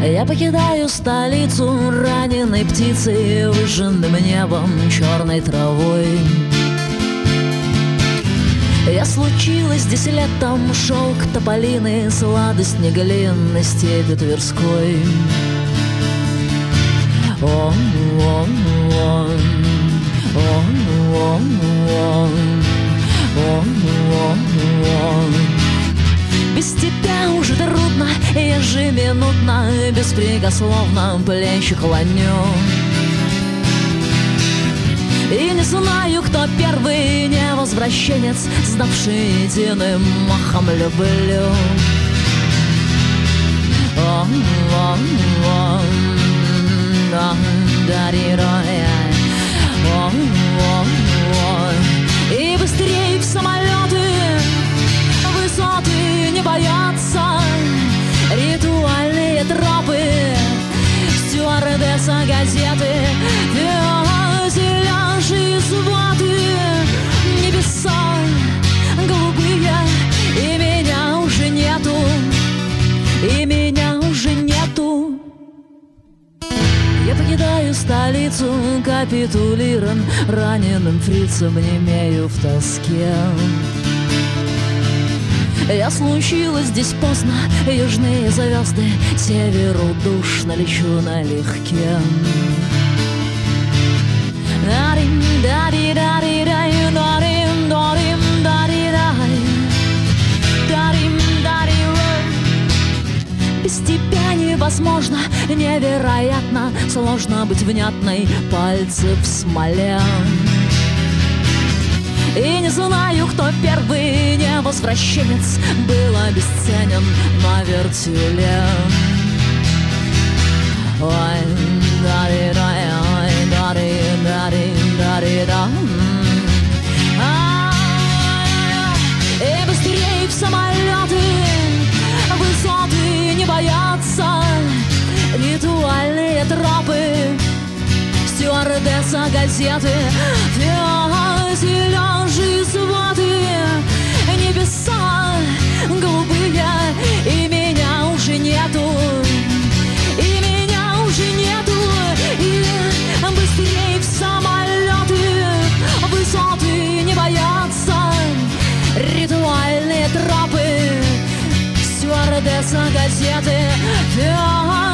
Я покидаю столицу раненой птицей, выжженным небом, черной травой. Я случилась здесь летом, шелк тополины, сладость неглин на степи Тверской. Без тебя уже трудно, ежеминутно, беспрекословно плечи клоню. И не знаю, кто первый невозвращенец, сдавший единым махом люблю. И быстрее в самолеты, высоты не боятся, ритуальные тропы, стюардесса газеты, фюзеляжи сваты, небеса голубые, и меня уже нету, и меня уже нету. Я покидаю столицу, капитулирован раненым фрицем, немею в тоске. Я случилась здесь поздно, южные звезды, северу душно, лечу налегке. Без тебя невозможно, невероятно, сложно быть внятной, пальцы в смоле. И не знаю, кто первый невозвращенец, был обесценен на вертеле. И быстрее в самолеты, высоты не боятся, ритуальные тропы, стюардесса газеты, фюзеляжи сваты, небеса голубые, и меня уже нету, и меня уже нету. И быстрее в самолеты, высоты не боятся, ритуальные тропы, стюардесса газеты,